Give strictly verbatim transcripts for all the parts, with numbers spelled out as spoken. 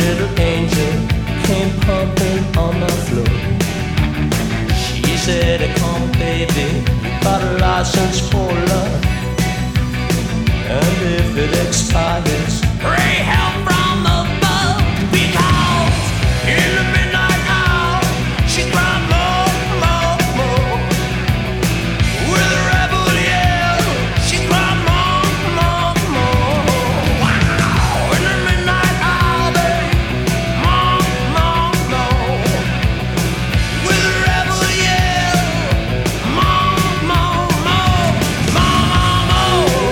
little angel came pumping on the floor. She said, come baby, you got a license for love, and if it expires, pray help from above. Because in the midnight hour, she cried more, more, more. With a rebel yell, she cried more, more, more. Wow! In the midnight hour, babe, more, more, more. With a rebel yell, more, more, more, more, more.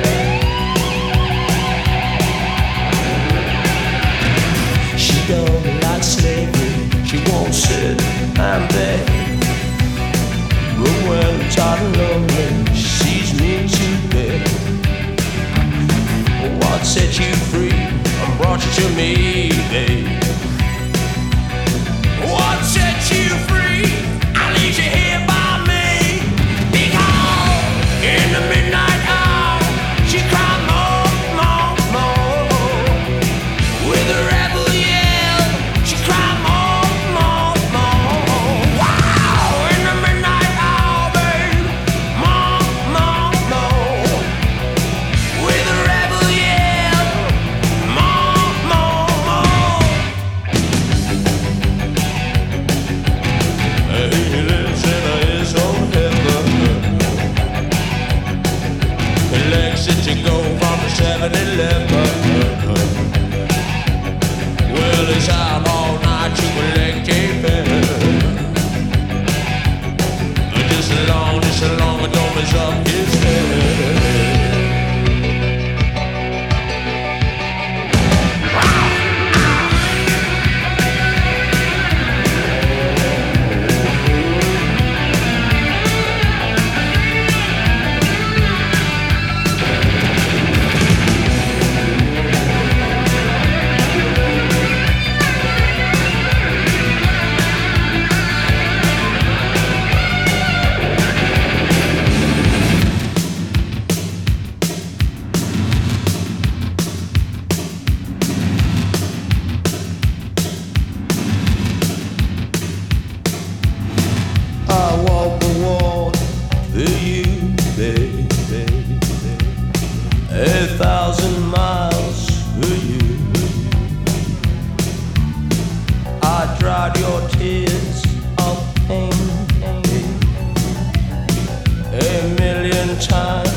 She don't like slavery, she won't sit and beg. But when tired and lonely, she sees me to bed. What set you free and brought you to me, babe? What set you free? I leave you here by me. Because in the midnight hour, she cried more, more, more. With a rebel yell, she cried more, more, more. Wow! In the midnight hour, babe, more, more, more. With a rebel yell, more, more, more. He lives in his own heaven. He likes it to go from the seven eleven. Well, he's out all night to collect a fare. Just as long, just as long as don't mess up his head. I walk the walk for you, baby. A thousand miles for you. I dried your tears of pain a million times.